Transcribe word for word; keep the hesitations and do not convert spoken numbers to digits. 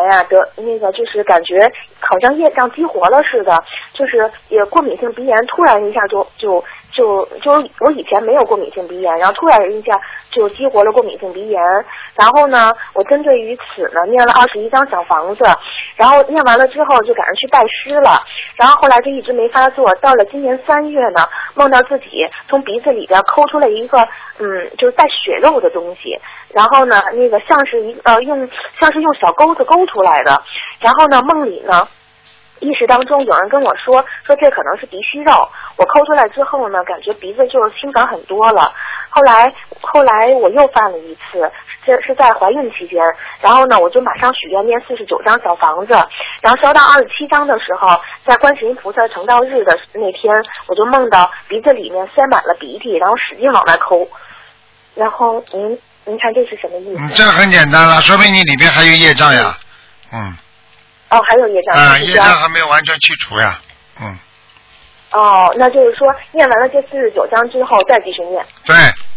呀、啊、得那个就是感觉好像业障激活了似的，就是也过敏性鼻炎突然一下就就就就我以前没有过敏性鼻炎，然后突然一下就激活了过敏性鼻炎。然后呢，我针对于此呢念了二十一张小房子，然后念完了之后就赶上去拜师了，然后后来就一直没发作，到了今年三月呢，梦到自己从鼻子里边抠出了一个嗯就是带血肉的东西，然后呢那个像是一呃用像是用小钩子勾出来的，然后呢梦里呢意识当中有人跟我说说这可能是鼻息肉，我抠出来之后呢感觉鼻子就是清爽很多了。后来后来我又犯了一次，这是在怀孕期间，然后呢我就马上许愿念四十九张小房子，然后烧到二十七张的时候，在观世音菩萨成道日的那天，我就梦到鼻子里面塞满了鼻涕，然后使劲往外抠。然后您您看这是什么意思？ 嗯，这很简单了，说明你里面还有业障呀。嗯。 哦，还有业障。 啊，业障还没有完全去除呀。嗯。 哦，那就是说念完了这四十九章之后再继续念。 对。